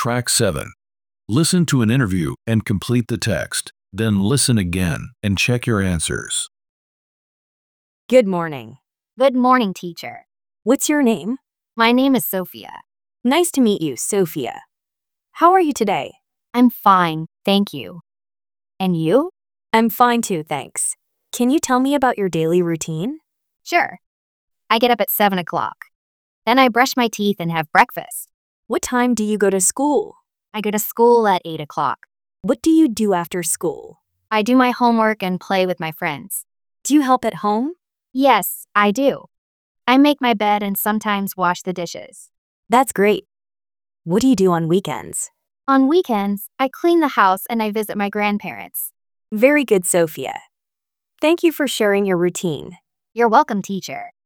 Track 7. Listen to an interview and complete the text. Then listen again and check your answers. Good morning. Good morning, teacher. What's your name? My name is Sophia. Nice to meet you, Sophia. How are you today? I'm fine, thank you. And you? I'm fine too, thanks. Can you tell me about your daily routine? Sure. I get up at 7 o'clock. Then I brush my teeth and have breakfast. What time do you go to school? I go to school at 8 o'clock. What do you do after school? I do my homework and play with my friends. Do you help at home? Yes, I do. I make my bed and sometimes wash the dishes. That's great. What do you do on weekends? On weekends, I clean the house and I visit my grandparents. Very good, Sophia. Thank you for sharing your routine. You're welcome, teacher.